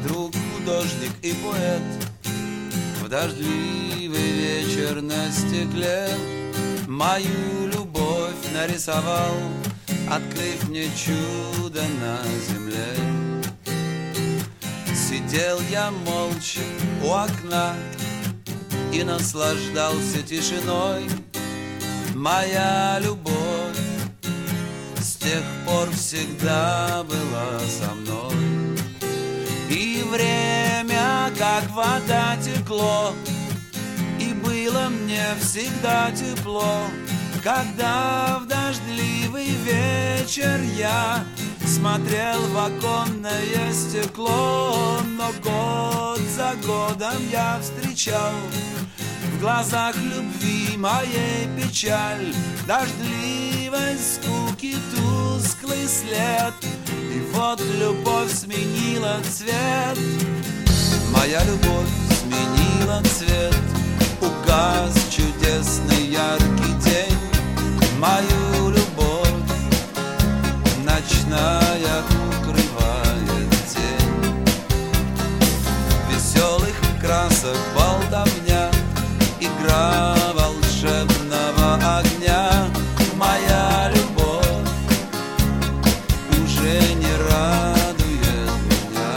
друг, художник и поэт. В дождливый вечер на стекле мою любовь нарисовал, открыв мне чудо на земле. Сидел я молча у окна и наслаждался тишиной. Моя любовь с тех пор всегда была со мной. И время, как вода, текло, и было мне всегда тепло, когда в дождливый вечер я смотрел в оконное стекло. Но год за годом я встречал в глазах любви моей печаль, дождливой скуки тусклый след. И вот любовь сменила цвет, моя любовь сменила цвет. Угас чудесный яркий день, мою любовь ночная укрывает тень. Веселых красок болтовня, игра волшебного огня. Моя любовь уже не радует меня.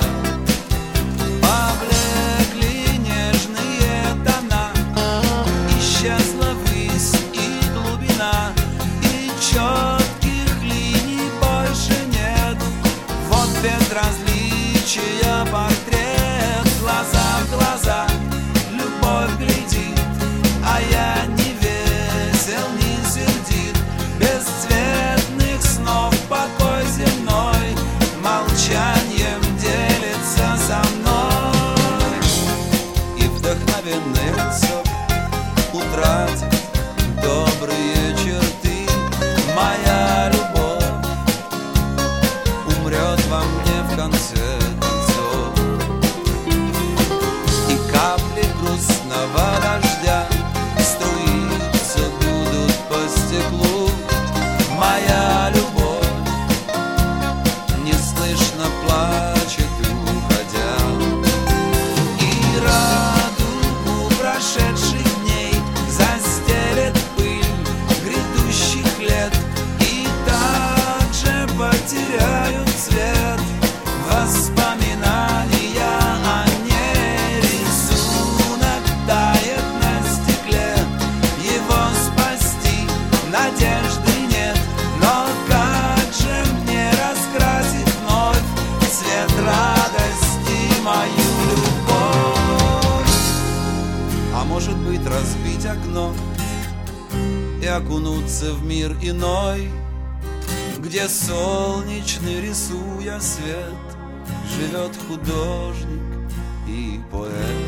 Поблекли нежные тона, исчезла высь и глубина, и четких линий больше нет. Вот безразличия портрет, глаза в глаза любовь глядит, а я не весел, не сердит. Бесцветных снов покой земной молчанием делится со мной. И вдохновенный лицо утратит добрые черты. Моя любовь умрет во мне в конце концов. И капли грустного дождя струиться будут по стеклу. Моя любовь неслышно плачет, уходя. И радугу прошедших дней застелет пыль грядущих лет, и также потеряют цвет воспоминания о ней. Рисунок тает на стекле, его спасти надежды нет. Но как же мне раскрасить вновь цвет радости мою любовь? А может быть, разбить окно и окунуться в мир иной, где солнечный, рисуя свет, живет художник и поэт.